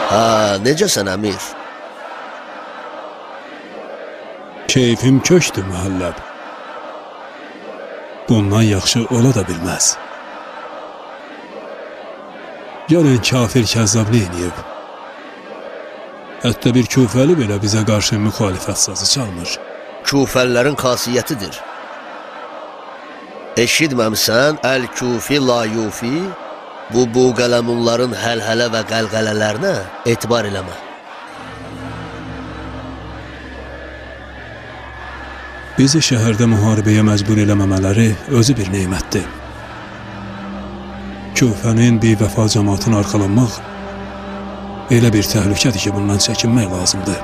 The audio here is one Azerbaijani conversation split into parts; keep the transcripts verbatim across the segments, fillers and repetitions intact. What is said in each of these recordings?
Ha, necəsən əmir? Keyfim köşdü məhəlləb. Bundan yaxşı ola da bilməz. Gələn kafir kəzzab nə eləyib? Hətta bir küfəli belə bizə qarşı müxalifət sazı çalmır. Küfəlilərin xasiyyətidir. Eşitməmsən, əl-küfi la-yufi? Bu, bu qələmunların həl-hələ və qəlqələlərinə etibar eləmə. Bizi şəhərdə müharibəyə məcbur eləməmələri özü bir neymətdir. Küfənin bir vəfa cəmaatını arxalanmaq elə bir təhlükədir ki, bundan çəkinmək lazımdır.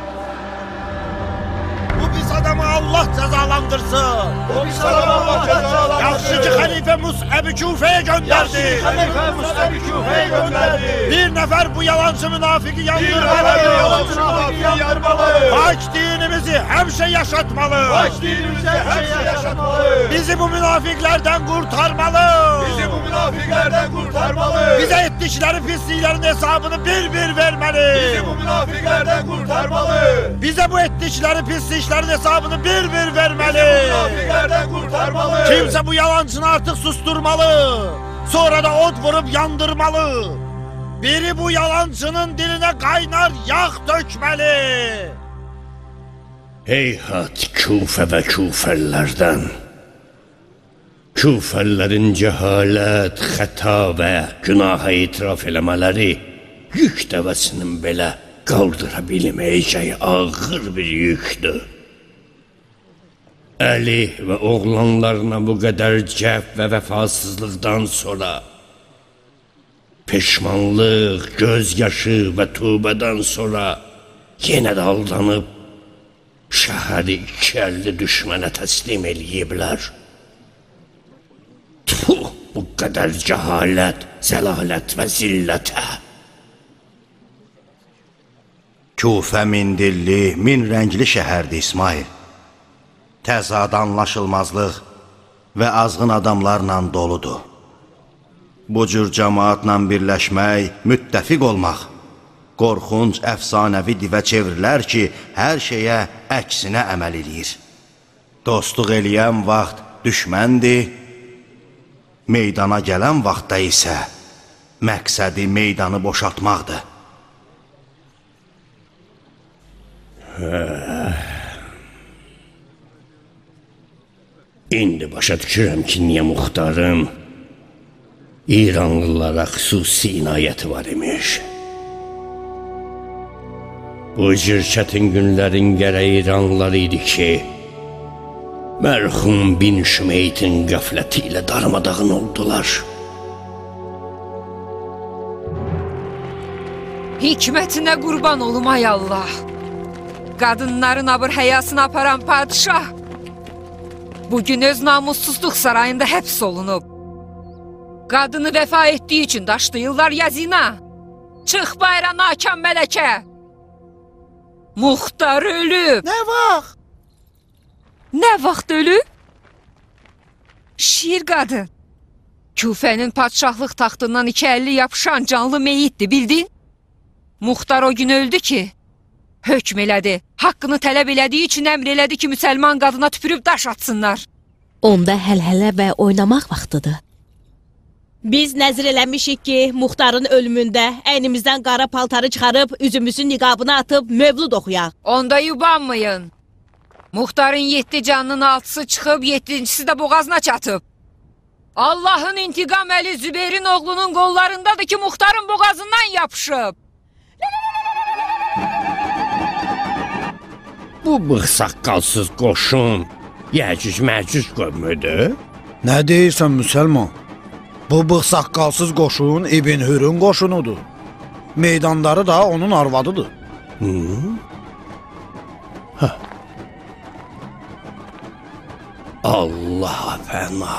Bu biz adamı Allah cəzalandırsın. Bu biz adamı Allah cəzalandırsın. Yaxşı ki, xəlifə Mus'əb-i Küfəyə göndərdi. Yaxşı ki, xəlifə Mus'əb-i Küfəyə göndərdi. Bir nəfər bu yalancı münafiki yandırmalı. Bir nəfər bu yalancı münafiki yandırmalı. Hak dinimizi həmişə yaşatmalı. Hak dinimizi həmişə yaşatmalı. Bizi bu münafiqlərdən qurtarmalı. Bizi bu münafiqlərdən qurtarmalı. Bizə etdikləri pisliklərin hesabını bir-bir verməli. Bizi bu münafiqlərdən qurtarmalı. Bizə bu etdikləri pisliklərin hesabını bir-bir verməli. Bizi bu münafiqlərdən qurtarmalı. Kimsə bu yalancını artıq susturmalı. Sonra da od vurup yandırmalı. Biri bu yalancının diline qaynar yağ dökməli. Heyhat Küfə və küfəllərdən. Küfəllərin cəhalət, xəta və günaha itiraf eləmələri yük dəvəsinin belə qaldıra bilməyəcəyi ağır bir yükdür. Əli və oğlanlarına bu qədər cəf və vəfasızlıqdan sonra peşmanlıq, gözyaşı və tövbədən sonra yenə də aldanıb şəhəri iki əlli düşmənə təslim eləyiblər. Tuh, bu qədər cəhalət, zəlalət və zillətə. Küfə min dilli, min rəngli şəhərdir İsmail. Təzad anlaşılmazlıq və azğın adamlarla doludur. Bu cür cəmaatla birləşmək, müttəfiq olmaq, qorxunc, əfsanəvi divə çevrilər ki, hər şeyə əksinə əməl eləyir. Dostluq eləyən vaxt düşməndir, meydana gələn vaxtda isə məqsədi meydanı boşaltmaqdır. İndi başa düşürəm ki, niyə Muxtarın İranlılara xüsusi inayəti var imiş. Bu cür çətin günlərin gərək İranlıları idi ki, mərhum bin Şümeytin qəfləti ilə darmadağın oldular. Hikmətinə qurban olum ay Allah. Qadınların abır həyasını aparan padişah bugün öz namussuzluq sarayında həbs olunub. Qadını vəfa etdiyi üçün daşlayırlar yazına. Çıx bayra nakam mələkə. Muxtar ölüb. Nə vaxt? Nə vaxt ölüb? Şir qadın. Küfənin padişahlıq taxtından iki əlli yapışan canlı meyitdir, bildin? Muxtar o gün öldü ki, hökm elədi. Haqqını tələb elədiyi üçün əmr elədi ki, müsəlman qadına tüpürüb daş atsınlar. Onda həl-hələ və oynamaq vaxtıdır. Biz nəzir eləmişik ki, Muxtarın ölümündə əynimizdən qara paltarı çıxarıb, üzümüzün niqabını atıb mövlud oxuyaq. Onda yubanmayın. Muxtarın yeddi canının altısı çıxıb, yeddincisi də boğazına çatıb. Allahın intiqam əli Zübeyrin oğlunun qollarındadır ki, Muxtarın boğazından yapışıb. Bu bığsaqqalsız qoşun Yəcüc-Məcüc qövmüdür? Nə deyirsən müsəlman? Bu bığsaqqalsız qoşun İbn Hürün qoşunudur. Meydanları da onun arvadıdır. Hı? Hə. Allah fəna.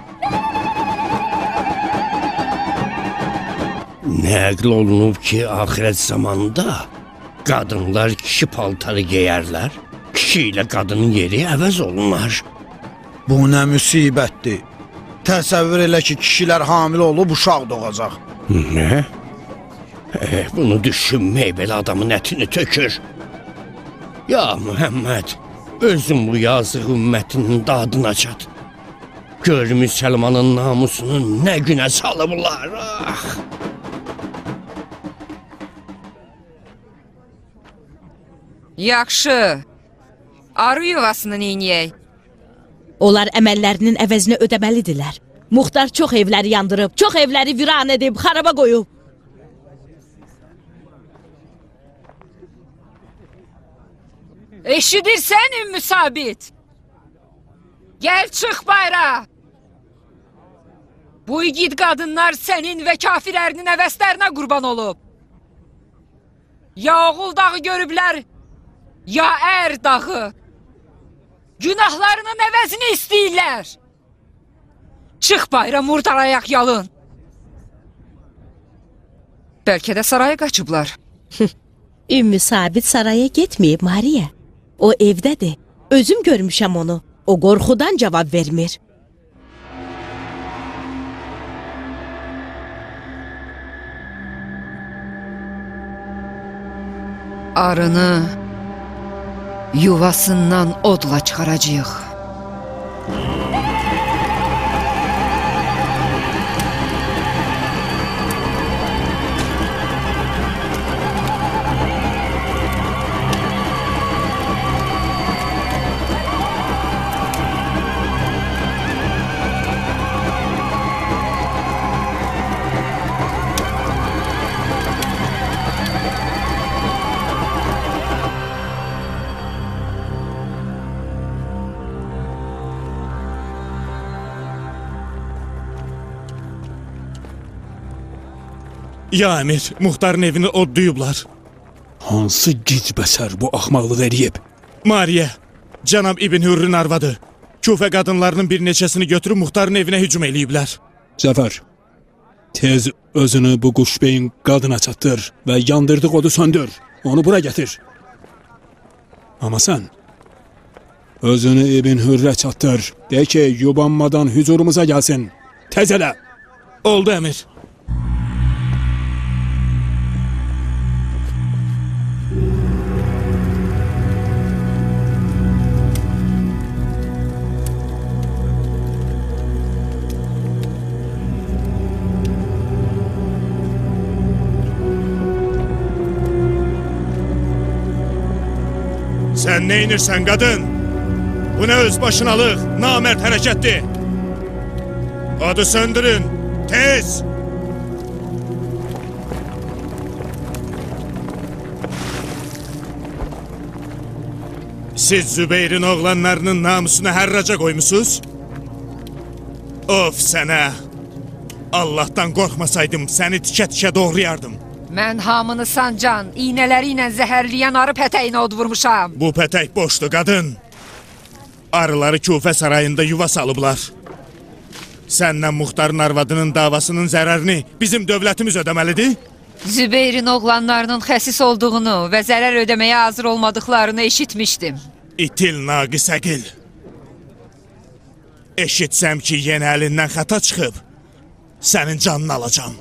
Nəql olunub ki, axirət zamanında qadınlar kişi paltarı geyərlər, kişi ilə qadının yeri əvəz olunar. Bu nə müsibətdir. Təsəvvür elə ki, kişilər hamilə olub uşaq doğacaq. Nə? Eh, bunu düşünmək belə adamın ətini tökür. Ya Muhammed, özün bu yazıq ümmətinin dadına çat. Gör müsəlmanın namusunu nə günə salıblar. Ah! Yaxşı. Arı yuvasını neyniyək? Onlar əməllərinin əvəzini ödəməlidirlər. Muxtar çox evləri yandırıb, çox evləri viran edib, xaraba qoyub. Eşidirsən Ümmü Sabit? Gəl çıx bayra. Bu igid qadınlar sənin və kafirlərinin əvəzlərinə qurban olub. Ya oğul dağı görüblər, ya ər dağı. Günahlarının əvəzini istəyirlər. Çıx bayra, murdar ayaq yalın. Bəlkə də saraya qaçıblar. Ümmü Sabit saraya getməyib, Mariya. O evdədir. Özüm görmüşəm onu. O qorxudan cavab vermir. Arını yuvasından odla çıxaracağıq. Ya əmir, Muxtarın evini odlayıblar. Hansı gicbəsər bu axmaqlıq eləyib? Mariya, cənab İbn Hürrün arvadı. Küfə qadınlarının bir neçəsini götürüb Muxtarın evinə hücum eləyiblər. Zəfər, tez özünü bu quşbeyin qadına çatdır və yandırdığı odu söndür. Onu bura gətir. Amma sən özünü İbn Hürrə çatdır. De ki, yubanmadan hüzurumuza gəlsin. Tez elə. Oldu əmir. Sən nə inirsən qadın? Bu nə özbaşınalıq, namərd hərəkətdir. Adı söndürün, tez! Siz Zübeyrin oğlanlarının namusunu hərraca qoymusunuz? Of sənə! Allahdan qorxmasaydım, səni tikə-tikə doğrayardım. Mən hamını sancan, iynələri ilə zəhərləyən arı pətəyinə od vurmuşam. Bu pətək boşdur, qadın. Arıları Küfə sarayında yuva salıblar. Səndən Muxtarın arvadının davasının zərərini bizim dövlətimiz ödəməlidir? Zübeyrin oğlanlarının xəsis olduğunu və zərər ödəməyə hazır olmadıqlarını eşitmişdim. İtil naqisəqil. Eşitsəm ki, yenə əlindən xəta çıxıb, sənin canını alacam.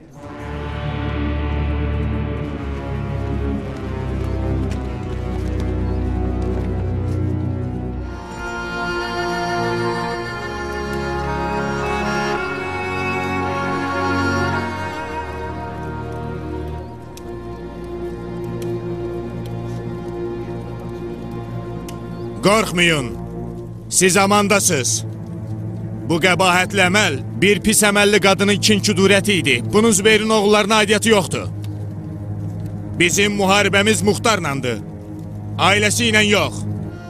Qorxmayın, siz amandasınız. Bu qəbahətli əməl bir pis əməlli qadının kin-küdurəti idi. Bunun Zübeyrin oğullarına aidiyyəti yoxdur. Bizim müharibəmiz Muxtarlandır. Ailəsi ilə yox.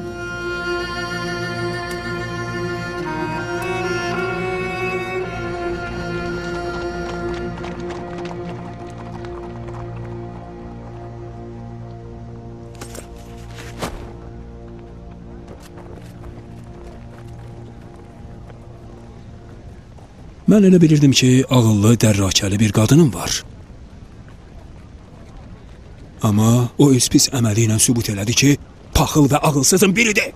Mən elə bilirdim ki, ağıllı, dərrakəli bir qadının var. Amma o öz pis əməli ilə sübut elədi ki, paxıl və ağılsızın biridir.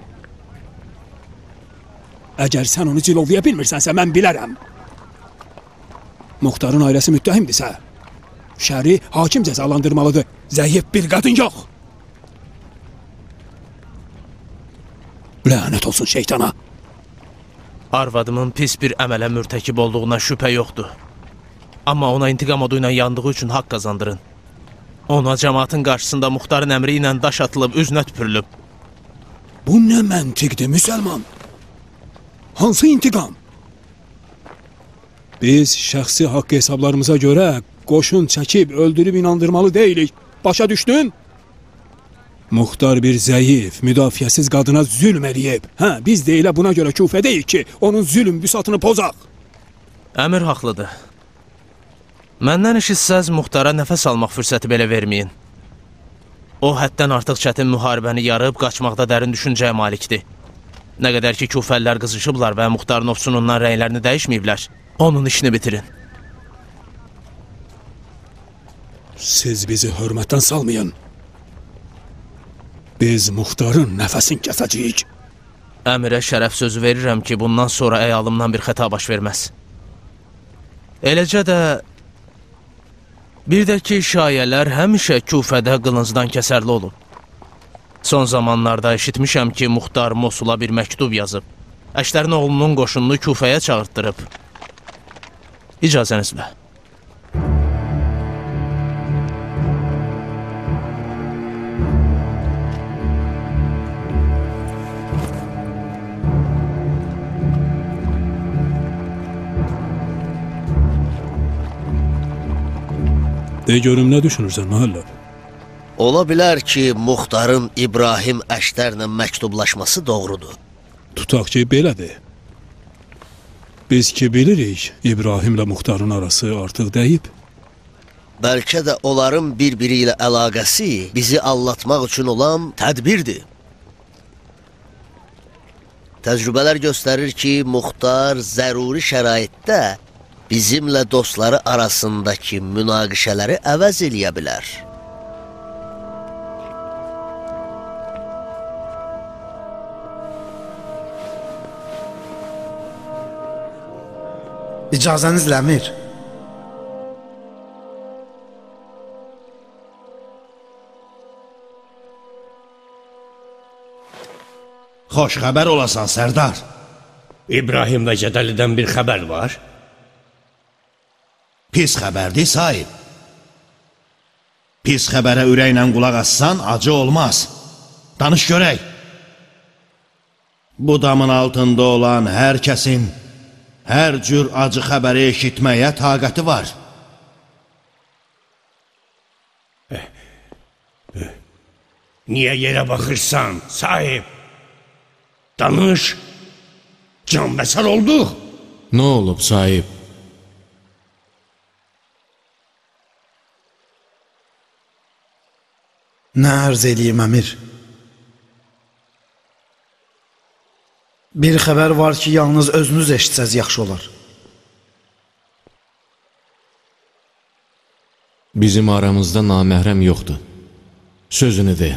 Əgər sən onu cilovlaya bilmirsənsə, mən bilərəm. Muxtarın ailəsi müttəhimdirsə, şəri hakim cəzalandırmalıdır. Zəif bir qadın yox. Lənət olsun şeytana. Arvadımın pis bir əmələ mürtəkib olduğuna şübhə yoxdur. Amma ona intiqam odu ilə yandığı üçün haqq qazandırın. Ona cəmaatın qarşısında Muxtarın əmri ilə daş atılıb, üzünə tüpürülüb. Bu nə məntiqdir, müsəlman? Hansı intiqam? Biz şəxsi haqq hesablarımıza görə qoşun çəkib, öldürüb inandırmalı deyilik. Başa düşdün? Muxtar bir zəif, müdafiəsiz qadına zülm eləyib. Hə, biz də elə buna görə küfədəyik ki, onun zülm büsatını pozaq. Əmir haqlıdır. Məndən işitsəz Muxtara nəfəs almaq fürsəti belə verməyin. O, həddən artıq çətin müharibəni yarıb, qaçmaqda dərin düşüncəyə malikdir. Nə qədər ki, küfəllər qızışıblar və Muxtarın ofsunundan rəylərini dəyişməyiblər, onun işini bitirin. Siz bizi hörmətdən salmayın. Biz Muxtarın nəfəsini kəsəcəyik. Əmirə şərəf sözü verirəm ki, bundan sonra əyalımdan bir xəta baş verməz. Eləcə də bir də ki, şayələr həmişə küfədə qılıncdan kəsərli olub. Son zamanlarda eşitmişəm ki, Muxtar Mosula bir məktub yazıb. Əşlərin oğlunun qoşununu küfəyə çağırtdırıb. İcazənizlə. De görüm, nə düşünürsən, məhəllə? Ola bilər ki, Muxtarın İbrahim Əşlərlə məktublaşması doğrudur. Tutaq ki, belədir. Biz ki bilirik, İbrahimlə Muxtarın arası artıq dəyib. Bəlkə də onların bir-biri ilə əlaqəsi bizi allatmaq üçün olan tədbirdir. Təcrübələr göstərir ki, Muxtar zəruri şəraitdə bizimlə dostları arasındakı münaqişələri əvəz eləyə bilər. İcazənizlə əmir. Xoş xəbər olasan, Sərdar. İbrahim və Cədəlidən bir xəbər var. Pis xəbərdir, sahib. Pis xəbərə ürəklə qulaq assan, acı olmaz. Danış görək. Bu damın altında olan hər kəsin hər cür acı xəbəri eşitməyə taqəti var. Niyə yerə baxırsan, sahib? Danış. Can bəsər olduq. Nə olub, sahib? Nə ərz eləyim, əmir? Bir xəbər var ki, yalnız özünüz eşitsəz yaxşı olar. Bizim aramızda naməhrəm yoxdur. Sözünü de.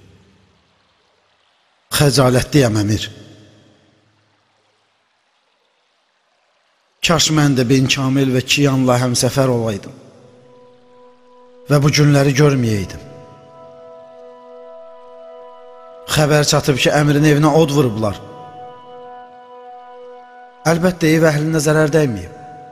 Xəcalətliyəm, əmir. Kaş mən də bin Kamil və Kiyanla həmsəfər olaydım və bu günləri görməyəydim. Xəbər çatıb ki, əmrin evinə od vurublar. Əlbəttə, ev əhlinə zərər dəyməyib.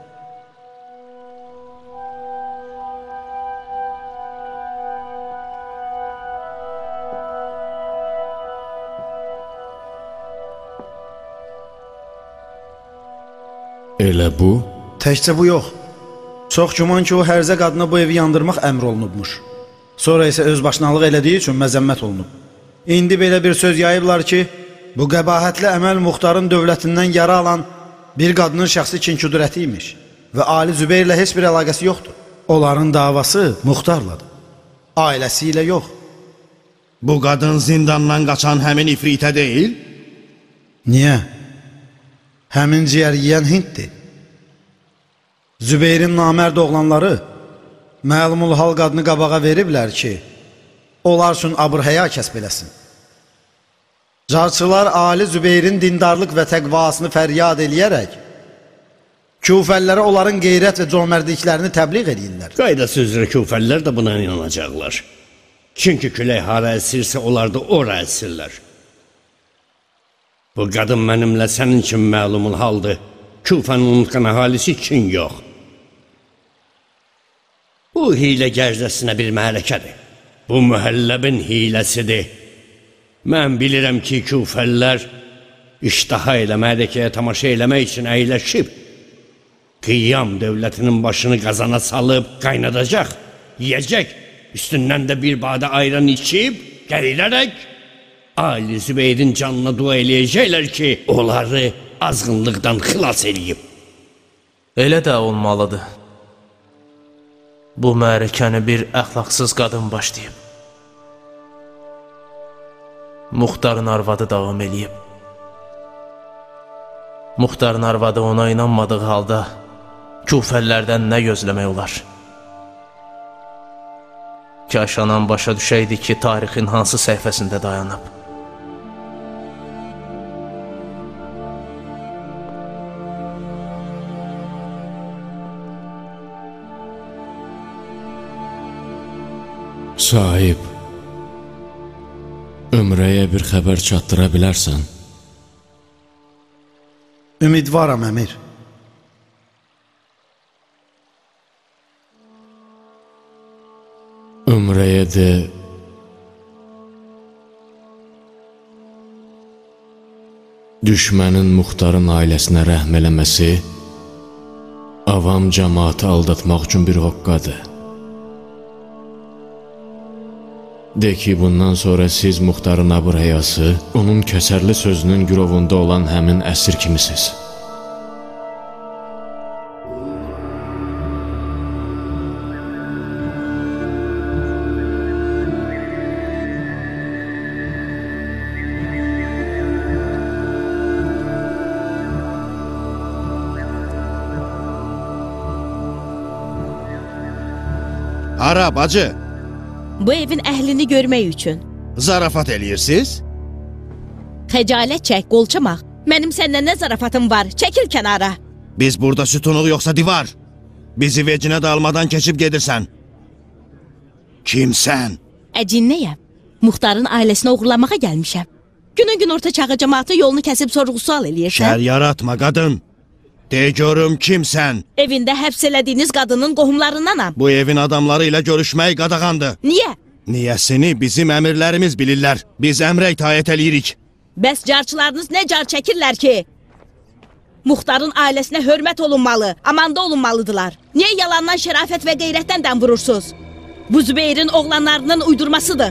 Elə bu? Təkcə bu yox. Çox güman ki, o hərzə qadına bu evi yandırmaq əmr olunubmuş. Sonra isə özbaşınalıq elədiyi üçün məzəmmət olunub. İndi belə bir söz yayıblar ki, bu qəbahətli əməl Muxtarın dövlətindən yara alan bir qadının şəxsi kin-küdrəti imiş və Ali Zübeyrlə heç bir əlaqəsi yoxdur. Onların davası Muxtarladır, ailəsi ilə yox. Bu qadın zindandan qaçan həmin ifritə deyil? Niyə? Həmin ciyər yiyən Hinddir. Zübeyrin namərd oğlanları məlumul hal qadını qabağa veriblər ki, onlar üçün abır-həya kəsb eləsin. Carçılar Ali Zübeyrin dindarlıq və təqvasını fəryad eləyərək Küfəlilərə onların qeyrət və cömərdliklərini təbliğ edirlər. Qaydası üzrə küfəlilər də buna inanacaqlar. Çünki külək hara əsirsə, onlar da ora əsirlər. Bu qadın mənimlə sənin üçün məlumun haldır. Küfənin unutqan əhalisi üçün yox. Bu hilə gərcəsinə bir məhələkədir. Bu mühəlləbin hiləsidir. Mən bilirəm ki, küfəllər iştaha ilə məhələkəyə tamaşa eləmək üçün əyləşib. Qiyam dövlətinin başını qazana salıb, qaynadacaq, yiyəcək, üstündən də bir badə ayran içib, gəlilərək, Ali Zübeyrin canına dua eləyəcəklər ki, onları azğınlıqdan xilas eləyib. Elə də olmalıdır. Bu mərəkəni bir əxlaqsız qadın başlayıb. Muxtarın arvadı davam eləyib. Muxtarın arvadı ona inanmadığı halda küfəllərdən nə gözləmək olar? Kaş anam başa düşəydi ki, tarixin hansı səhifəsində dayanıb. Sahib, Ömrəyə bir xəbər çatdıra bilərsən? Ümidvaram, əmir. Ömrəyə də düşmənin Muxtarın ailəsinə rəhm eləməsi avam cəmaatı aldatmaq üçün bir hoqqadır. De ki, bundan sonra siz Muxtarın abır həyası, onun kəsərli sözünün gürovunda olan həmin əsir kimisiniz. Hara, bacı? Bu evin əhlini görmək üçün. Zarafat eləyirsiniz? Xəcalət çək, qolçamaq. Mənim səndən nə zarafatım var? Çəkil kənara. Biz burada sütunuq yoxsa divar? Bizi vecinə dalmadan keçib gedirsən. Kimsən? Əcinnəyəm. Muxtarın ailəsinə uğurlamağa gəlmişəm. Günün gün orta çağı cəmaatı yolunu kəsib sorğu-sual eləyirsən. Şər yaratma, qadın. De görüm kimsən? Evində həbs elədiyiniz qadının qohumlarındanam. Bu evin adamları ilə görüşmək qadağandır. Niyə? Niyəsini bizim əmirlərimiz bilirlər. Biz əmrə itaət eləyirik. Bəs carçılarınız nə car çəkirlər ki? Muxtarın ailəsinə hörmət olunmalı, amanda olunmalıdırlar. Niyə yalandan şərafət və qeyrətdən dəm vurursunuz? Bu Zübeyrin oğlanlarının uydurmasıdır.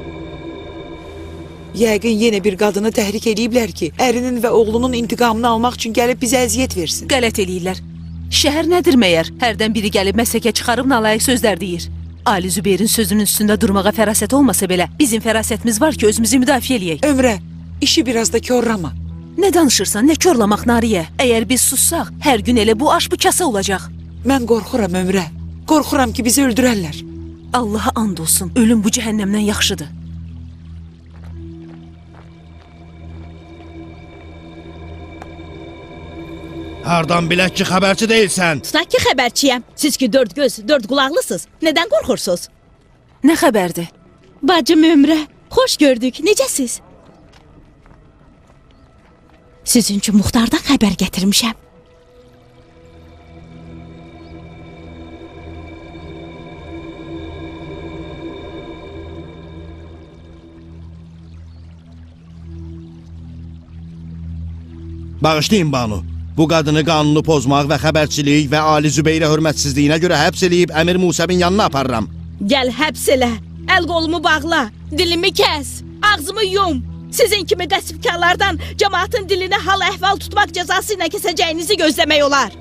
Yəqin yenə bir qadını təhrik ediblər ki, ərinin və oğlunun intiqamını almaq üçün gəlib bizə əziyyət versin. Qələt eləyirlər. Şəhər nədir məyər? Hərdən biri gəlib məsəkə çıxarıb nalayiq sözlər deyir. Ali Zübeyrin sözünün üstündə durmağa fərasət olmasa belə, bizim fərasətimiz var ki, özümüzü müdafiə eləyək. Ömrə, işi biraz da korlama. Nə danışırsan, nə korlamaq Nariyə? Əgər biz sussaq, hər gün elə bu aş bu kasa olacaq. Mən qorxuram Ömrə. Qorxuram ki, bizi öldürərlər. Allaha and olsun, ölüm bu cəhənnəmdən yaxşıdır. Hardan bilək ki, xəbərçi deyilsən? Tutaq ki, xəbərçiyəm. Siz ki, dörd göz, dörd qulaqlısınız. Nədən qorxursunuz? Nə xəbərdir? Bacım Ömrə, xoş gördük. Necəsiz? Sizin üçün Muxtardan xəbər gətirmişəm. Bağışlayın Banu. Bu qadını qanunu pozmaq və xəbərçilik və Ali Zübeyrə hörmətsizliyinə görə həbs eləyib Əmir Musəbin yanına aparıram. Gəl həbs elə, əl qolumu bağla, dilimi kəs, ağzımı yum. Sizin kimi qəsbkarlardan cəmaatın dilinə hal əhval tutmaq cəzası ilə kəsəcəyinizi gözləmək olar.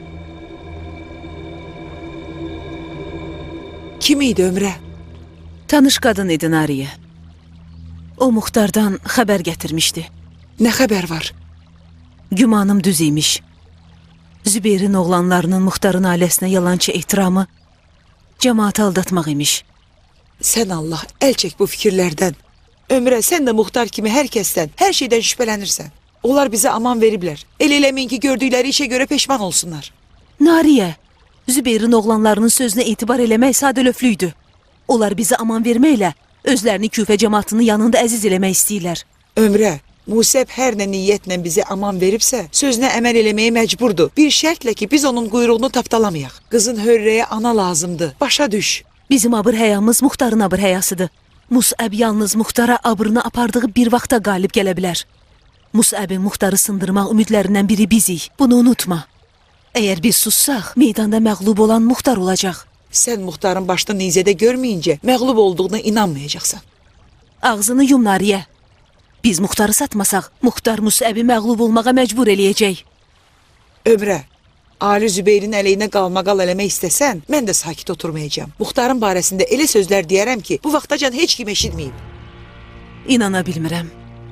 Kim idi Ömrə? Tanış qadın idi Nariyə. O Muxtardan xəbər gətirmişdi. Nə xəbər var? Gümanım düz imiş. Zübeyrin oğlanlarının Muxtarın ailəsinə yalançı ehtiramı cəmaatı aldatmaq imiş. Sən Allah, əl çək bu fikirlərdən. Ömrə, sən də Muxtar kimi hər kəsdən, hər şeydən şübhələnirsən. Onlar bizə aman veriblər. El eləməyin ki, gördükləri işə görə peşman olsunlar. Nariyə, Zübeyrin oğlanlarının sözünə etibar eləmək sadəlöflüydü. Onlar bizi aman verməklə özlərini küfə cəmatının yanında əziz eləmək istəyirlər. Ömrə, Musəb hər nə niyyətlə bizə aman veribsə, sözünə əməl eləməyə məcburdur. Bir şərtlə ki, biz onun quyruğunu tapdalamayaq. Qızın hörrəyə ana lazımdır. Başa düş. Bizim abır həyamız Muxtarın abır həyasıdır. Musəb yalnız Muxtara abırını apardığı bir vaxta qalib gələ bilər. Musəbin Muxtarı sındırmaq ümidlərindən biri bizik. Bunu unutma. Əgər biz sussaq, meydanda məğlub olan Muxtar olacaq. Sən Muxtarın başını nizədə görməyincə məğlub olduğuna inanmayacaqsan. Ağzını yum Nariyə. Biz Muxtarı satmasaq, Muxtar Musəbi məğlub olmağa məcbur eləyəcək. Ömrə, Ali Zübeyrin əleyhinə qalmaqal eləmək istəsən, mən də sakit oturmayacağam. Muxtarın barəsində elə sözlər deyərəm ki, bu vaxtacan heç kim eşitməyib. İnana bilmirəm.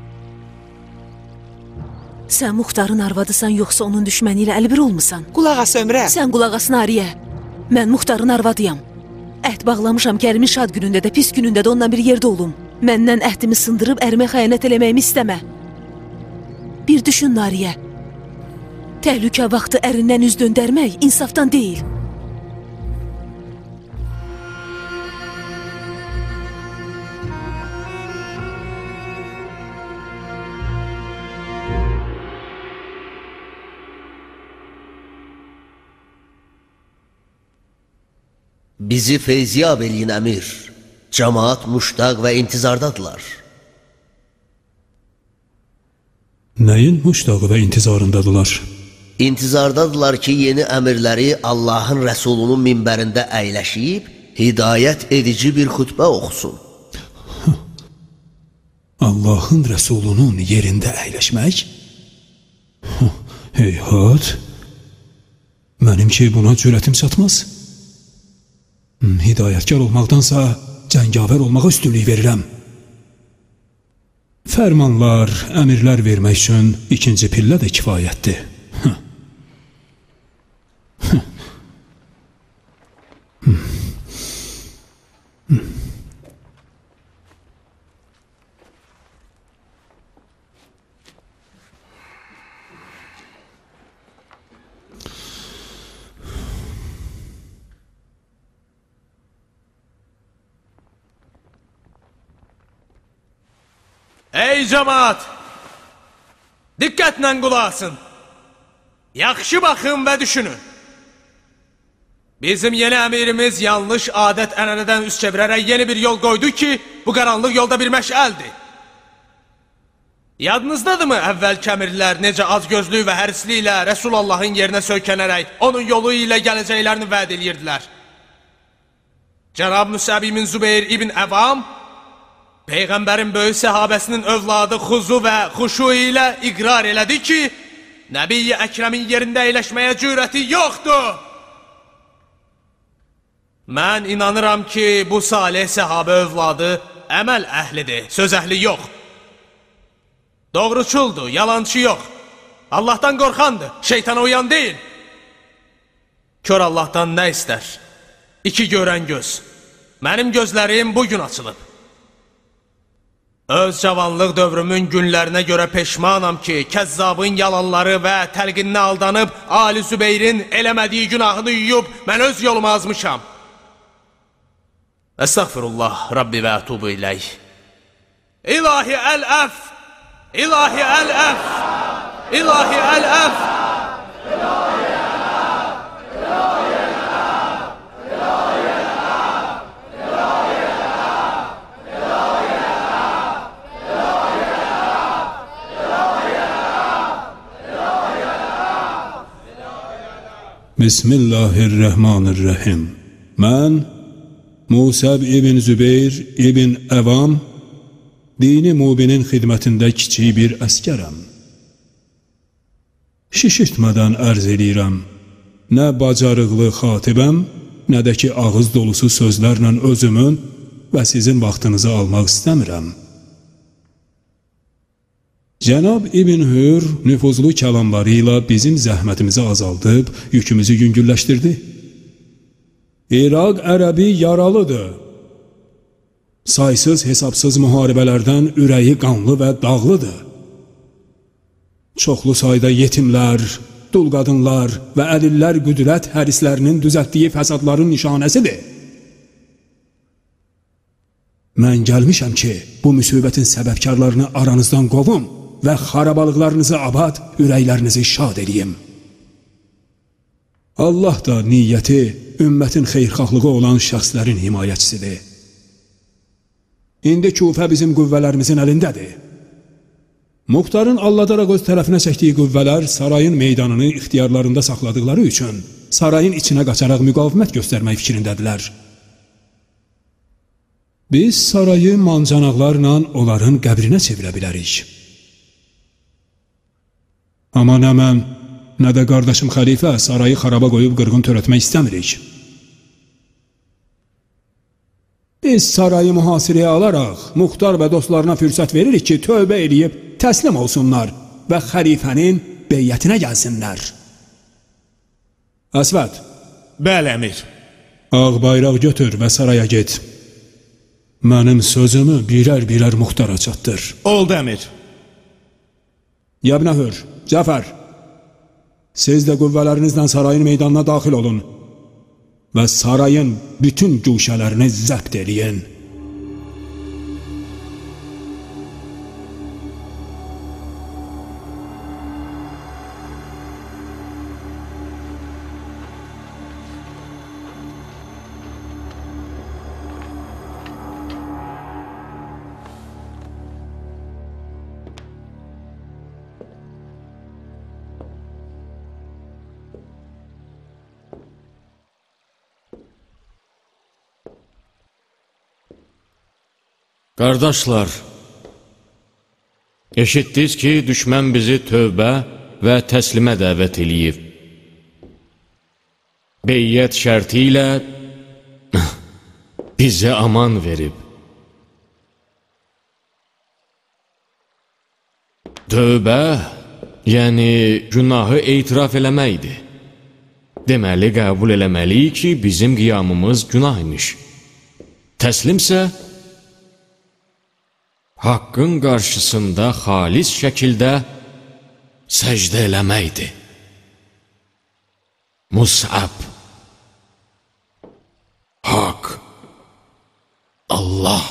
Sən Muxtarın arvadısan, yoxsa onun düşməni ilə əlbir olmusan? Qulaq as Ömrə. Sən qulaq as Nariyə. Mən Muxtarın arvadıyam. Əhd bağlamışam Kərimin şad günündə də, pis günündə də ondan bir yerdə olum. Məndən əhdimi sındırıb ərimə xəyanət eləməyimi istəmə. Bir düşün Nariyə. Təhlükə vaxtı ərindən üz döndərmək insafdan deyil. Bizi feyziyab eləyin əmir. Cemaat muştaq və intizardadılar. Nəyin muştağı və intizarındadılar? İntizardadılar ki, yeni əmirləri Allahın Rəsulunun minbərində əyləşib, hidayət edici bir xütbə oxusun. Allahın Rəsulunun yerində əyləşmək? Heyhat! Mənim ki, buna cürətim çatmaz. Hidayətkar olmaqdansa cəngavər olmağa üstünlük verirəm. Fərmanlar, əmirlər vermək üçün ikinci pillə də kifayətdir. Ey cemaat! Diqqətlə qulaq asın. Yaxşı baxın və düşünün. Bizim yeni əmirimiz yanlış adət ənənədən üst çevirərək yeni bir yol qoydu ki, bu qaranlıq yolda bir məşəldir. Yadınızdadırmı əvvəlki əmirlər necə azgözlük və hərisliklə Rəsulullahın yerinə söykənərək onun yolu ilə gələcəklərini vəd edirdilər? Cənab Musəb ibn Zübeyir ibn Əvam, Peyğəmbərin böyük səhabəsinin övladı xuzu və xuşu ilə iqrar elədi ki, Nəbi-i Əkrəmin yerində əyləşməyə cürəti yoxdur. Mən inanıram ki, bu salih səhabə övladı əməl əhlidir, söz əhli yox. Doğruçuldur, yalancı yox. Allahdan qorxandır, şeytana uyan deyil. Kör Allahdan nə istər? İki görən göz. Mənim gözlərim bugün açılıb. Öz cavanlıq dövrümün günlərinə görə peşmanam ki, kəzzabın yalanları və təlqinlə aldanıb, Ali Zübeyrin eləmədiyi günahını yuyub, mən öz yoluma azmışam. Əstəğfirullah, Rabbi və ətubu iləyh. İlahi əl-əf, İlahi əl-əf, İlahi əl-əf, İlahi əl-əf, İlahi Bismillahirrahmanirrahim. Mən Musəb ibn Zübeyir ibn Əvam, dini mubinin xidmətində kiçik bir əskərəm. Şişirtmədən ərz eləyirəm, nə bacarıqlı xatibəm, nə də ki ağız dolusu sözlərlə özümün və sizin vaxtınızı almaq istəmirəm. Cənab İbn Hür nüfuzlu kəlamları ilə bizim zəhmətimizi azaldıb, yükümüzü yüngülləşdirdi. İraq ərəbi yaralıdır. Saysız hesabsız müharibələrdən ürəyi qanlı və dağlıdır. Çoxlu sayda yetimlər, dul qadınlar və əlillər qüdrət hərislərinin düzəltdiyi fəsadların nişanəsidir. Mən gəlmişəm ki, bu müsibətin səbəbkarlarını aranızdan qovum və xarabalıqlarınızı abad, ürəklərinizi şad edeyim. Allah da niyyəti ümmətin xeyrxahlığı olan şəxslərin himayətçisidir. İndi Kufə bizim qüvvələrimizin əlindədir. Muxtarın alladaraq öz tərəfinə çəkdiyi qüvvələr sarayın meydanını ixtiyarlarında saxladıqları üçün sarayın içinə qaçaraq müqavimət göstərmək fikrindədilər. Biz sarayı mancanaqlarla onların qəbrinə çevirə bilərik. Amma nə mən, nə də qardaşım xəlifə sarayı xaraba qoyub qırğın törətmək istəmirik. Biz sarayı mühasirəyə alaraq, muxtar və dostlarına fürsət veririk ki, tövbə eləyib təslim olsunlar və xəlifənin beyyətinə gəlsinlər. Əsvəd. Bəli, əmir. Ağ bayraq götür və saraya get. Mənim sözümü birər-birər muxtara çatdır. Oldu, əmir. Yəbnəhür, Cəfər, siz də qüvvələrinizlə sarayın meydanına daxil olun və sarayın bütün güşələrini zəbt eləyin. Qardaşlar, eşitdiniz ki, düşmən bizi tövbə və təslimə dəvət eləyib. Beyyət şərti ilə bizə aman verib. Tövbə, yəni günahı etiraf eləməkdir. Deməli, qəbul eləməliyik ki, bizim qiyamımız günah imiş. Təslimsə, haqqın qarşısında xalis şəkildə səcdə eləməkdir. Mus'ab, Haqq, Allah.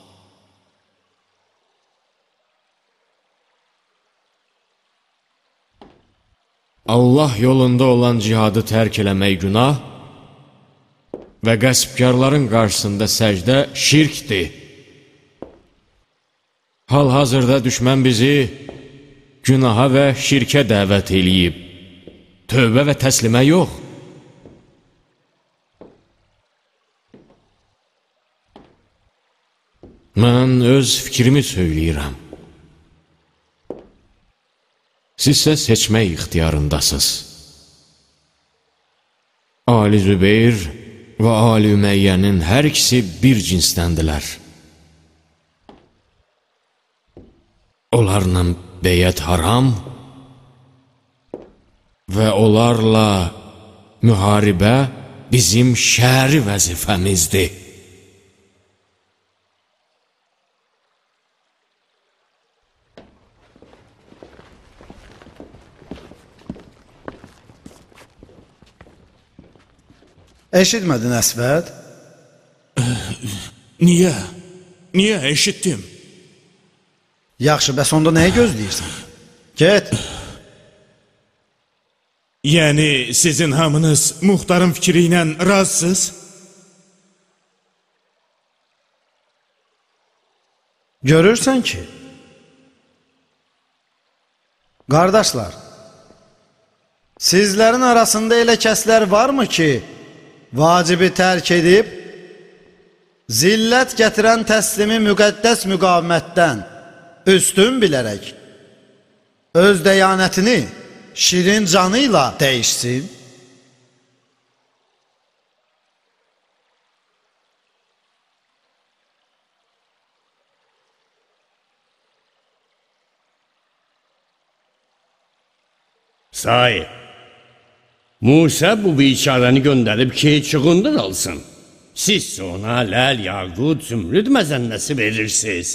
Allah yolunda olan cihadı tərk eləmək günah və qəsbkarların qarşısında səcdə şirkdir. Hal-hazırda düşmən bizi günaha və şirkə dəvət eləyib. Tövbə və təslimə yox. Mən öz fikrimi söyləyirəm. Sizsə seçmək ixtiyarındasınız. Ali Zübeyir və Ali Üməyyənin hər ikisi bir cinsləndilər. Onlarla beyət haram və onlarla müharibə bizim şəri vəzifəmizdir. Eşitmədin Əsvəd? Niyə? Niyə eşitdim? Yaxşı, bəs onda nəyə gözləyirsən? Get. Yəni, sizin hamınız muxtarın fikri ilə razısınız? Görürsən ki, qardaşlar, sizlərin arasında elə kəslər varmı ki, vacibi tərk edib, zillət gətirən təslimi müqəddəs müqavimətdən üstün bilərək, öz dəyanətini şirin canıyla dəyişsin? Sahi, Musa bu biçarəni göndərib ki, çıxındır alsın. Siz ona ləl, yaqud, zümrüd məzənnəsi verirsiniz.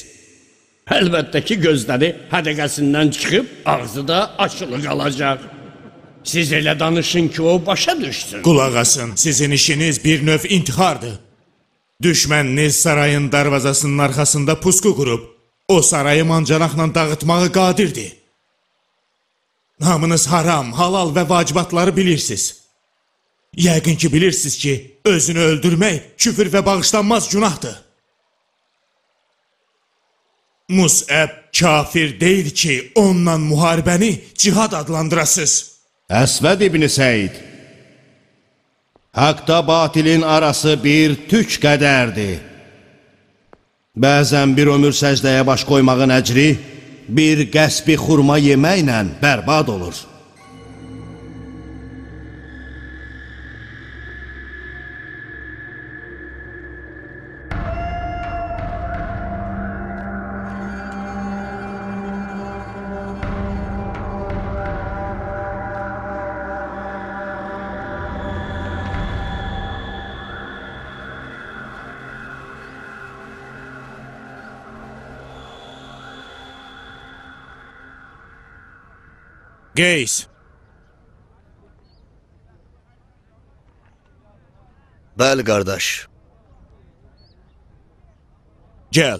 Əlbəttə ki, gözləri hədəqəsindən çıxıb, ağzı da aşılı qalacaq. Siz elə danışın ki, o başa düşsün. Qulaq asın, sizin işiniz bir növ intihardır. Düşməniniz sarayın darvazasının arxasında pusku qurub, o sarayı mancanaqla dağıtmağı qadirdir. Namınız haram, halal və vacibatları bilirsiniz. Yəqin ki, bilirsiniz ki, özünü öldürmək küfür və bağışlanmaz günahdır. Musəb kafir deyil ki, onunla müharibəni cihad adlandırasınız. Əsvəd İbn Səid, haqda batilin arası bir tük qədərdir. Bəzən bir ömür səcdəyə baş qoymağın əcri bir qəsbi xurma yeməklə bərbad olur. Qeys. Bəli, qardaş. Gəl.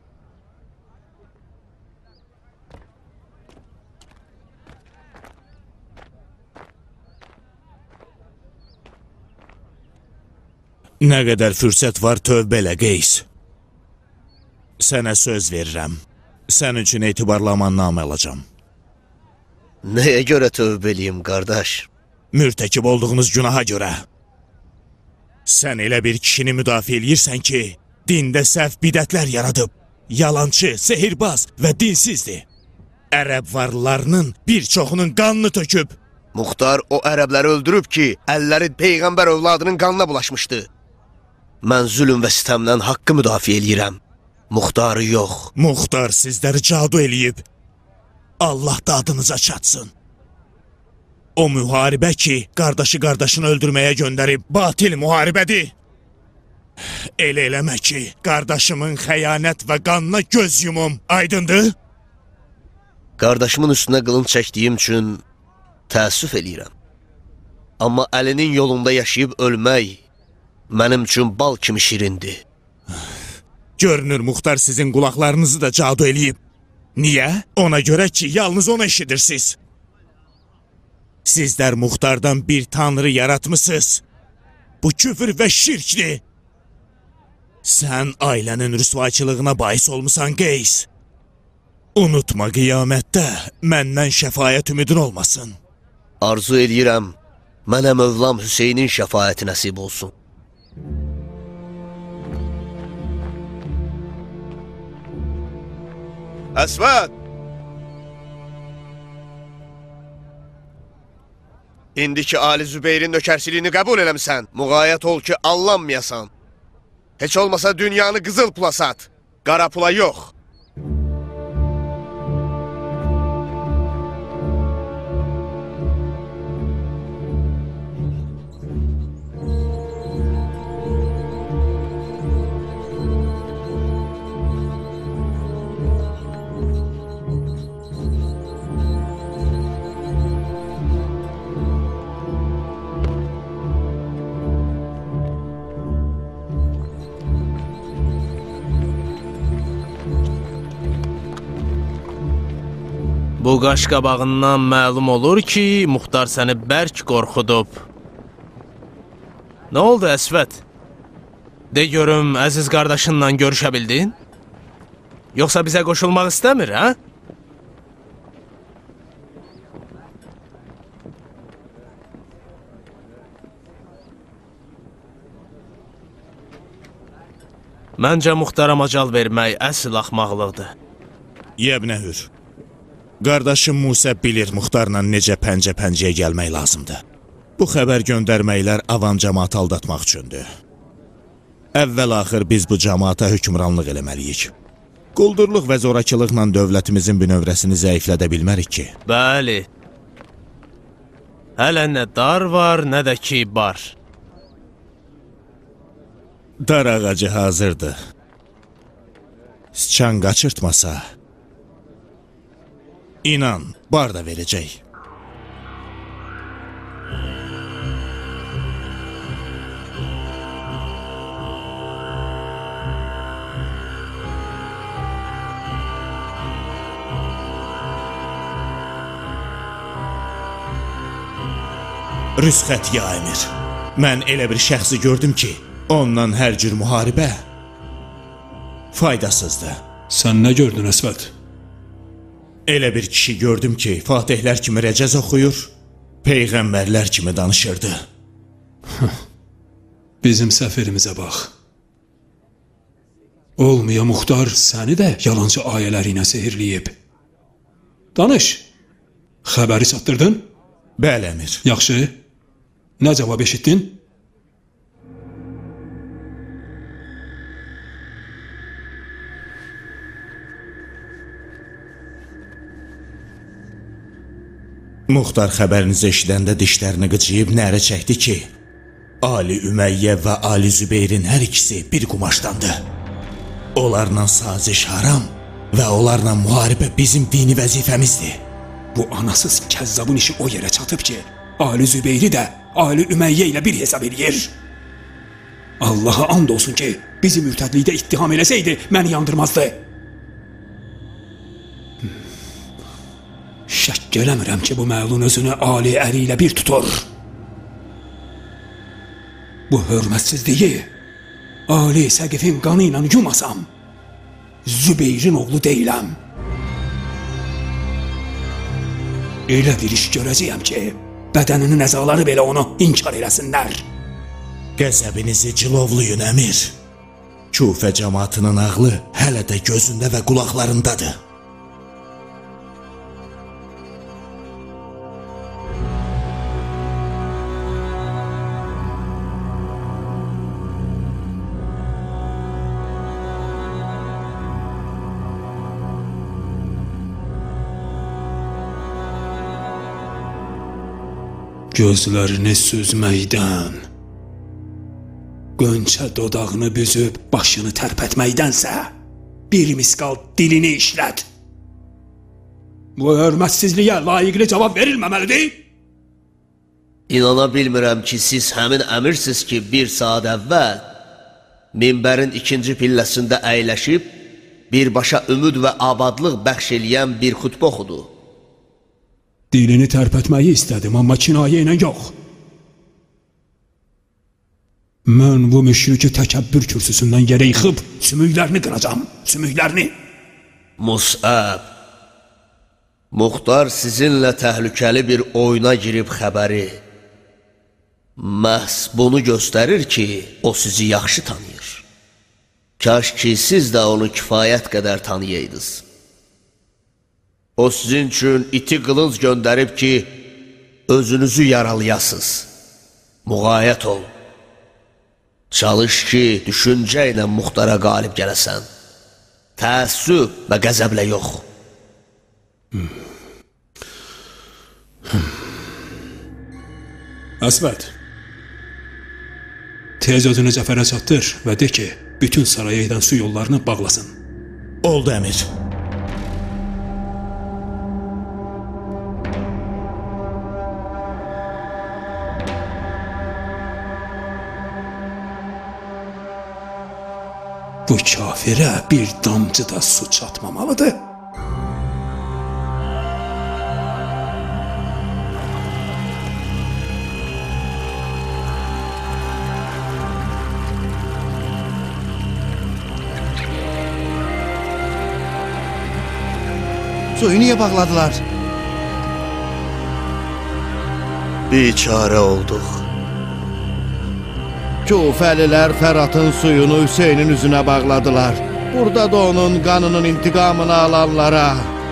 Nə qədər fürsət var tövbə elə, Qeys. Sənə söz verirəm. Sən üçün etibarlı amannamə alacam. Nəyə görə tövbə eləyim, qardaş? Mürtəkib olduğunuz günaha görə. Sən elə bir kişini müdafiə eləyirsən ki, dində səhv bidətlər yaradıb, yalancı, sehirbaz və dinsizdir. Ərəb varlılarının bir çoxunun qanını töküb. Muxtar o ərəbləri öldürüb ki, əlləri Peyğəmbər övladının qanına bulaşmışdı. Mən zülüm və sitəmdən haqqı müdafiə eləyirəm. Muxtarı yox. Muxtar sizləri cadu eləyib. Allah da adınıza çatsın. O müharibə ki, qardaşı qardaşını öldürməyə göndərib, batil müharibədir. Elə eləmə ki, qardaşımın xəyanət və qanına göz yumum, aydındır? Qardaşımın üstünə qılınc çəkdiyim üçün təəssüf eləyirəm. Amma əlinin yolunda yaşayıb ölmək mənim üçün bal kimi şirindir. Görünür, Muxtar sizin qulaqlarınızı da cadu eləyib. Niyə? Ona görə ki, yalnız onu eşidirsiniz. Sizlər Muxtardan bir tanrı yaratmışsınız. Bu küfür və şirkdir. Sən ailənin rüsvayçılığına bais olmusan, Qeys. Unutma, qiyamətdə məndən şəfayət ümidin olmasın. Arzu eləyirəm, mənə Mövlam Hüseynin şəfayəti nəsib olsun. Əsvəd! İndiki Ali Zübeyrin nökərçiliyini qəbul eləmsən, müğayət ol ki, allanmayasan. Heç olmasa dünyanı qızıl pula sat, qara pula yox. Bu qaş qabağından məlum olur ki, Muxtar səni bərk qorxudub. Nə oldu, Əsvəd? De görüm, əziz qardaşınla görüşə bildin? Yoxsa bizə qoşulmaq istəmir, hə? Məncə Muxtara macal vermək əsl axmaqlıqdır. Yəbnəhür. Qardaşım Musa bilir Muxtarla necə pəncə-pəncəyə gəlmək lazımdır. Bu xəbər göndərməklər avam cəmaatı aldatmaq üçündür. Əvvəl-axır biz bu cəmaata hökmranlıq eləməliyik. Quldurluq və zorakılıqla dövlətimizin bünövrəsini zəiflədə bilmərik ki. Bəli. Hələ nə dar var, nə də ki bar. Dar ağacı hazırdır. Sıçan qaçırtmasa, İnan, bar da verəcək. Rüsxət ya əmir. Mən elə bir şəxsi gördüm ki, ondan hər cür müharibə faydasızdır. Sən nə gördün Əsvət? Elə bir kişi gördüm ki, fatihlər kimi rəcəz oxuyur, peyğəmbərlər kimi danışırdı. Bizim səfirimizə bax. Olmaya Muxtar səni də yalancı ayələri ilə sehirləyib. Danış. Xəbəri çatdırdın? Bəli, əmir. Yaxşı. Nə cavab eşitdin? Muxtar xəbərinizi eşidəndə dişlərini qıcıyıb nərə çəkdi ki, Ali Üməyyə və Ali Zübeyrin hər ikisi bir qumaşdandır. Onlarla saziş haram və onlarla müharibə bizim dini vəzifəmizdir. Bu anasız kəzzabın işi o yerə çatıb ki, Ali Zübeyri də Ali Üməyyə ilə bir hesab edir. Allaha and olsun ki, bizi mürtədlikdə ittiham eləsəydi, məni yandırmazdı. Şək eləmirəm ki, bu məlun özünü Ali əri ilə bir tutur. Bu hörmətsizliyi Ali Səqifin qanı ilə yumasam, Zübeyrin oğlu deyiləm. Elə bir iş görəcəyəm ki, bədəninin əzaları belə onu inkar eləsinlər. Qəzəbinizi cilovluyun, əmir. Kufə cəmaatının ağlı hələ də gözündə və qulaqlarındadır. Gözlərini süzməkdən, qönçə dodağını büzüb başını tərpətməkdənsə, bir miskal dilini işlət. Bu hörmətsizliyə layiqli cavab verilməməlidir. İnana bilmirəm ki, siz həmin əmirsiniz ki, bir saat əvvəl minbərin ikinci pilləsində əyləşib, birbaşa ümid və abadlıq bəxş eləyən bir xutbə oxudu. Dilini tərpətməyi istədim, amma kinayə ilə yox. Mən bu müşriki təkəbbür kürsüsündən yerə yıxıb, sümüklərini qıracam, sümüklərini. Musəb, Muxtar sizinlə təhlükəli bir oyuna girib xəbəri. Məhz bunu göstərir ki, o sizi yaxşı tanıyır. Kaş ki, siz də onu kifayət qədər tanıyaydınız. O sizin üçün iti qılınc göndərib ki, özünüzü yaralayasınız. Müğayət ol. Çalış ki, düşüncə ilə Muxtara qalib gələsən. Təəssüb və qəzəblə yox. Əsvət, tez özünü Cəfərə çatdır və de ki, bütün saraya edən su yollarını bağlasın. Oldu, əmir. Bu kafirə bir damcı da su çatmamalıdır. Suyu niyə bağladılar? Biçarə olduq. Kufəlilər Fəratın suyunu Hüseynin üzünə bağladılar. Burada da onun qanının intiqamını alanlara.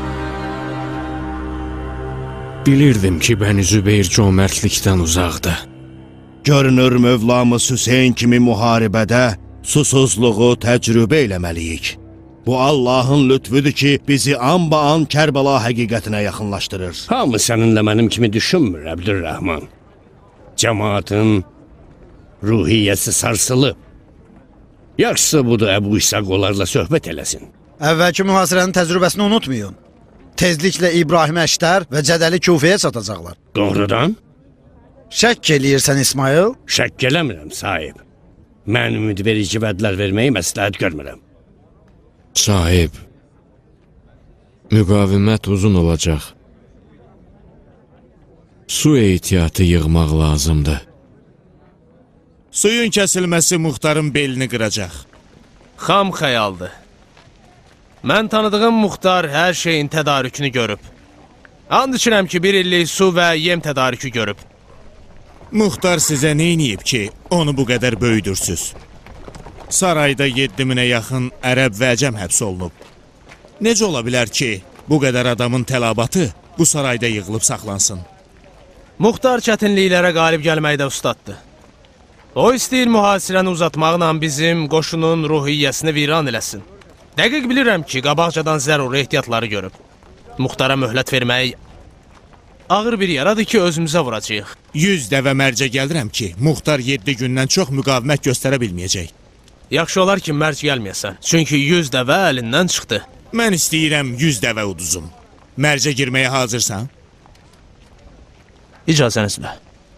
Bilirdim ki, Bəni Zübeyir cömərtlikdən uzaqdır. Görünür Mövlamız Hüseyin kimi müharibədə susuzluğu təcrübə eləməliyik. Bu Allahın lütfüdür ki, bizi anba-an Kərbəla həqiqətinə yaxınlaşdırır. Hamı səninlə mənim kimi düşünmür, Əbdülrəhman. Cəmaatın ruhiyyəsi sarsılıb. Yaxşısı budur, Əbu İsaq onlarla söhbət eləsin. Əvvəlki mühasirənin təcrübəsini unutmayın. Tezliklə İbrahim Əştər və Cədəli Kufəyə çatacaqlar. Doğrudan? Şək eləyirsən İsmail? Şək eləmirəm, sahib. Mən ümid verici vədlər verməyi məsləhət görmürəm. Sahib, müqavimət uzun olacaq. Su ehtiyatı yığmaq lazımdır. Suyun kəsilməsi Muxtarın belini qıracaq. Xam xəyaldır. Mən tanıdığım Muxtar hər şeyin tədarükünü görüb. And içirəm ki, bir illik su və yem tədarükü görüb. Muxtar sizə neyniyib ki, onu bu qədər böyüdürsüz? Sarayda yeddi minə yaxın ərəb və əcəm həbs olunub. Necə ola bilər ki, bu qədər adamın tələbatı bu sarayda yığılıb saxlansın? Muxtar çətinliklərə qalib gəlməkdə ustaddır. O istəyir mühasirəni uzatmaqla bizim qoşunun ruhiyyəsini viran eləsin. Dəqiq bilirəm ki, qabaqcadan zəruri ehtiyatları görüb. Muxtara möhlət vermək ağır bir yaradır ki, özümüzə vuracağıq. Yüz dəvə mərcə gəlirəm ki, Muxtar yeddi gündən çox müqavimət göstərə bilməyəcək. Yaxşı olar ki, mərc gəlməyəsən. Çünki yüz dəvə əlindən çıxdı. Mən istəyirəm yüz dəvə uduzum. Mərcə girməyə hazırsan? İcazənizlə.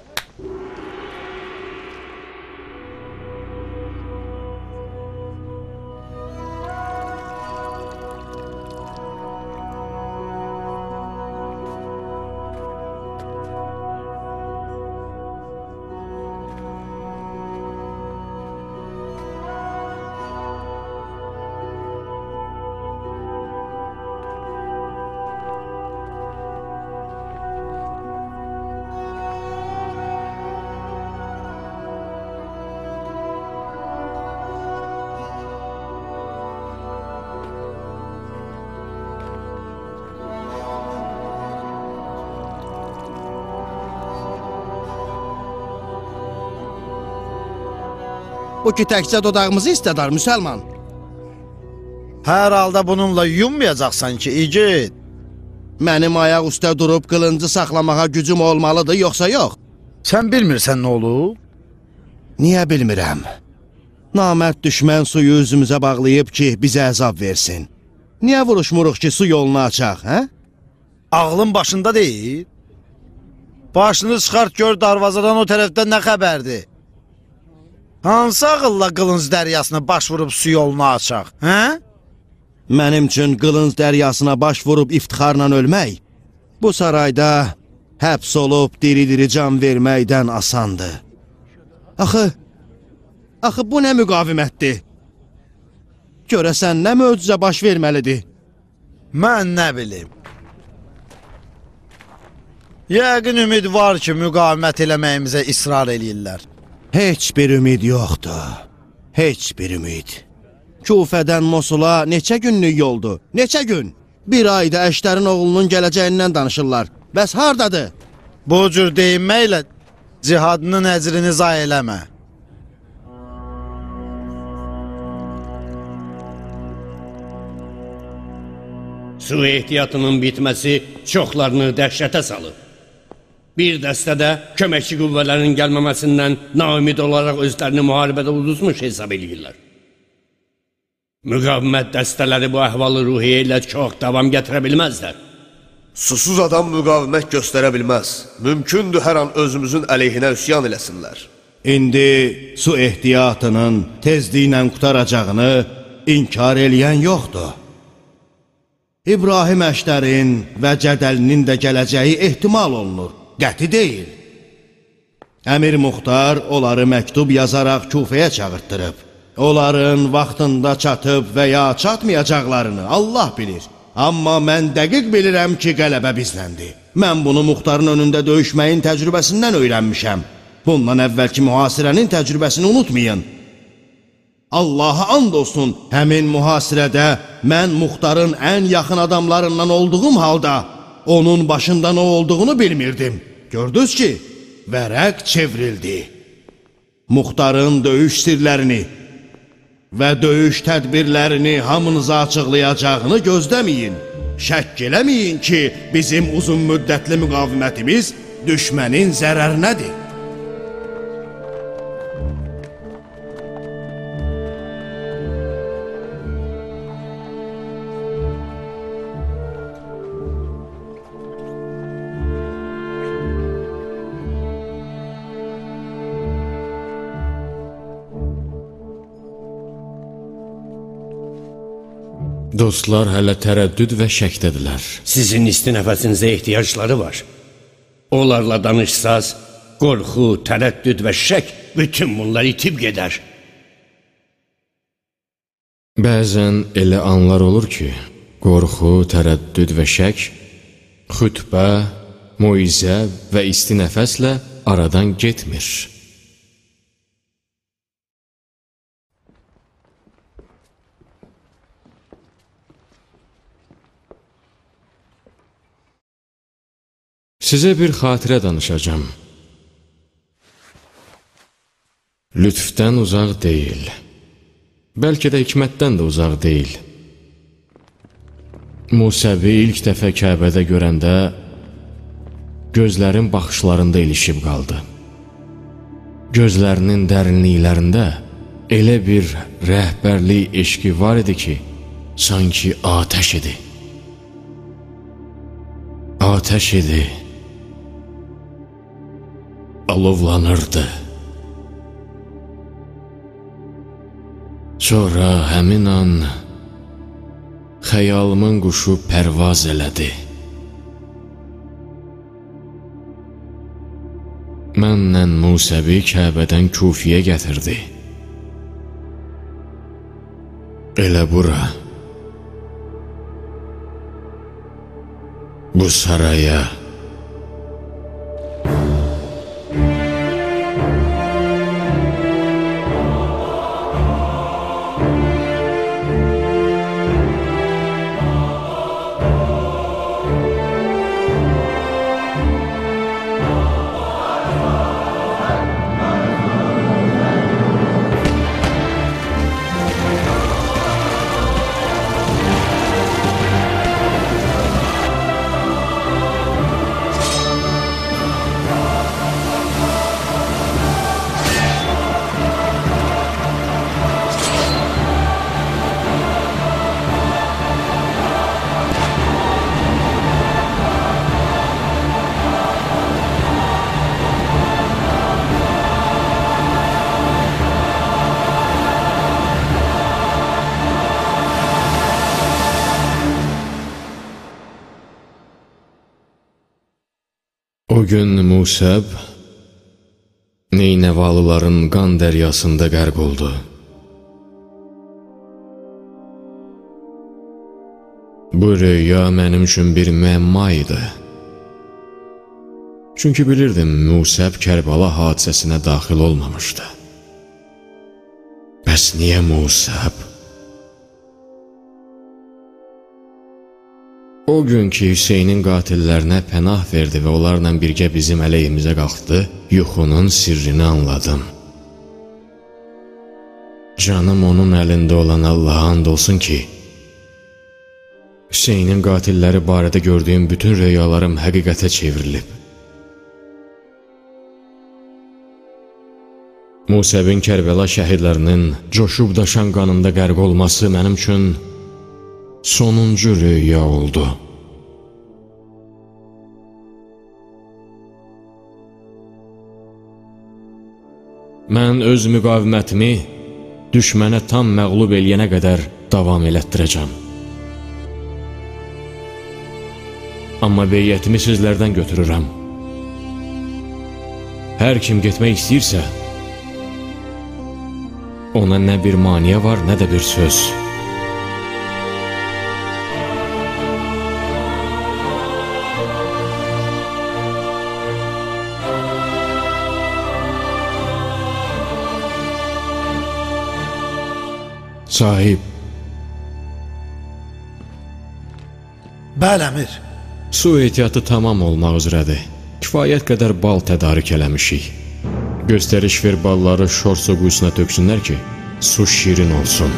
Bu ki təkcə dodağımızı istədar, müsəlman. Hər halda bununla yummayacaqsan ki, igid. Mənim ayaq üstə durub qılıncı saxlamağa gücüm olmalıdır, yoxsa yox? Sən bilmirsən nə olub? Niyə bilmirəm? Namərd düşmən suyu üzümüzə bağlayıb ki, bizə əzab versin. Niyə vuruşmuruq ki, su yolunu açaq, hə? Ağlın başında deyil. Başını çıxart gör darvazadan o tərəfdən nə xəbərdir? Hansı ağılla qılınc dəryasına baş vurub su yolunu açaq, hə? Mənim üçün qılınc dəryasına baş vurub iftixarla ölmək, bu sarayda həbs olub diri-diri can verməkdən asandır. Axı, axı bu nə müqavimətdir? Görəsən nə möcüzə baş verməlidir? Mən nə bilim. Yəqin ümid var ki, müqavimət eləməyimizə israr eləyirlər. Heç bir ümid yoxdur. Heç bir ümid. Kufədən Mosula neçə günlük yoldur? Neçə gün? Bir ayda Əşdərin oğlunun gələcəyindən danışırlar. Bəs hardadır? Bu cür deyinməklə cihadının əcrini zay eləmə. Su ehtiyatının bitməsi çoxlarını dəhşətə salıb. Bir dəstədə köməkçi qüvvələrin gəlməməsindən naümid olaraq özlərini müharibədə uduzmuş hesab edirlər. Müqavimət dəstələri bu əhval-ruhiyyə ilə çox davam gətirə bilməzlər. Susuz adam müqavimət göstərə bilməz. Mümkündür hər an özümüzün əleyhinə üsyan eləsinlər. İndi su ehtiyatının tezliklə qutaracağını inkar eləyən yoxdur. İbrahim Əşdərin və Cədəlinin də gələcəyi ehtimal olunur. Qəti deyil. Əmir Muxtar onları məktub yazaraq Kufəyə çağırtdırıb. Onların vaxtında çatıb və ya çatmayacaqlarını Allah bilir. Amma mən dəqiq bilirəm ki, qələbə bizləndir. Mən bunu Muxtarın önündə döyüşməyin təcrübəsindən öyrənmişəm. Bundan əvvəlki mühasirənin təcrübəsini unutmayın. Allaha and olsun, həmin mühasirədə mən Muxtarın ən yaxın adamlarından olduğum halda onun başında nə olduğunu bilmirdim. Gördünüz ki, vərəq çevrildi. Muxtarın döyüş sirlərini və döyüş tədbirlərini hamınıza açıqlayacağını gözləməyin. Şəkk eləməyin ki, bizim uzun müddətli müqavimətimiz düşmənin zərərinədir. Dostlar hələ tərəddüd və şəkdədirlər. Sizin isti nəfəsinizə ehtiyacları var. Onlarla danışsaz, qorxu, tərəddüd və şək bütün bunlar itib gedər. Bəzən elə anlar olur ki, qorxu, tərəddüd və şək xütbə, moizə və isti nəfəslə aradan getmir. Sizə bir xatirə danışacağım. Lütfdən uzaq deyil. Bəlkə də hikmətdən də uzaq deyil. Musəvi ilk dəfə Kəbədə görəndə gözlərin baxışlarında ilişib qaldı. Gözlərinin dərinliklərində elə bir rəhbərlik eşqi var idi ki, sanki atəş idi. Atəş idi. Alovlanırdı. Sonra həmin an xəyalımın quşu pərvaz elədi. Mənlə Musəvi Kəbədən Kufiyə gətirdi. Elə bura. Bu saraya. O gün Musəb Neynəvalıların qan dəryasında qərq oldu. Bu rüya mənim üçün bir müəmma idi. Çünki bilirdim, Musəb Kərbala hadisəsinə daxil olmamışdı. Bəs niyə Musəb? O gün ki, Hüseynin qatillərinə pənah verdi və onlarla birgə bizim əleyhimizə qalxdı, yuxunun sirrini anladım. Canım onun əlində olan Allaha and olsun ki, Hüseynin qatilləri barədə gördüyüm bütün rüyalarım həqiqətə çevrilib. Musəbin Kərbəla şəhidlərinin coşub daşan qanında qərq olması mənim üçün sonuncu rüya oldu. Mən öz müqavimətimi düşmənə tam məğlub eləyənə qədər davam elətdirəcəm. Amma beyyətimi sizlərdən götürürəm. Hər kim getmək istəyirsə, ona nə bir maniyə var, nə də bir söz. Sahib. Bəli, əmir. Su ehtiyatı tamam olmaq üzrədir. Kifayət qədər bal tədarik eləmişik. Göstəriş ver, balları şorsu quyusuna töksünlər ki, su şirin olsun.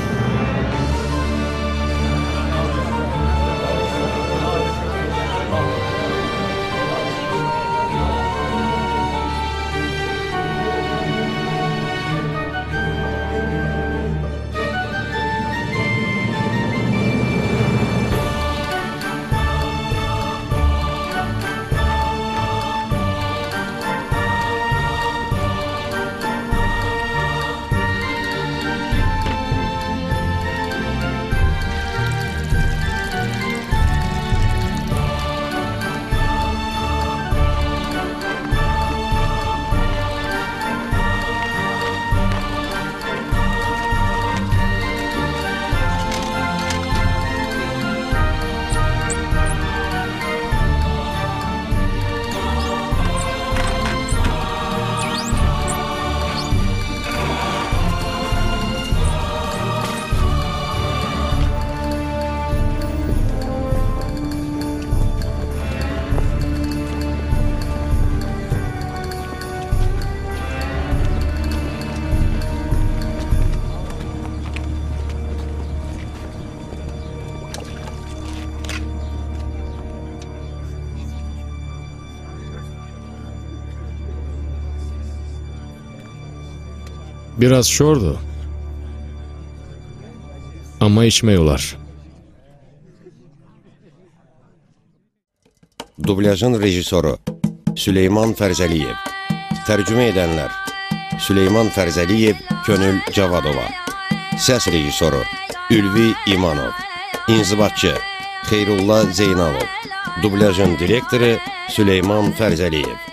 Biraz şordur. Amma içmək olar. Dublyajın rejissoru Süleyman Fərzəliyev. Tərcümə edənlər Süleyman Fərzəliyev, Könül Cavadova. Səs rejissoru Ülvi İmanov. İnzibatçı Xeyrullah Zeynalov. Dublyajın direktoru Süleyman Fərzəliyev.